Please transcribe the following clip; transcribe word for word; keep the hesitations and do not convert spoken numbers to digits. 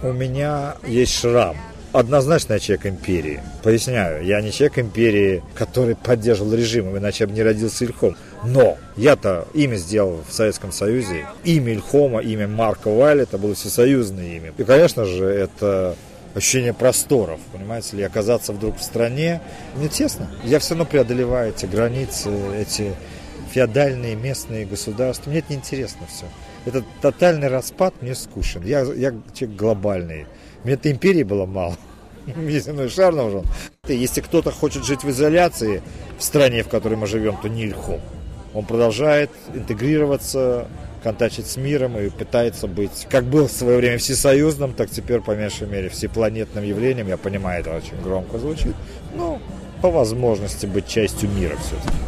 У меня есть шрам. Однозначно я человек империи. Поясняю, я не человек империи, который поддерживал режим, иначе я бы не родился Ильхом. Но я-то имя сделал в Советском Союзе. Имя Ильхома, имя Марка Вайля, это было всесоюзное имя. И, конечно же, это ощущение просторов, понимаете ли, оказаться вдруг в стране. Мне тесно. Я все равно преодолеваю эти границы, эти феодальные местные государства. Мне это неинтересно все. Этот тотальный распад мне скучен. Я, я человек глобальный. Мне этой империи было мало. Мне земной шар нужен. Если кто-то хочет жить в изоляции в стране, в которой мы живем, то не Ильхом. Он продолжает интегрироваться, контактить с миром и пытается быть, как был в свое время всесоюзным, так теперь, по меньшей мере, всепланетным явлением. Я понимаю, это очень громко звучит, но по возможности быть частью мира все-таки.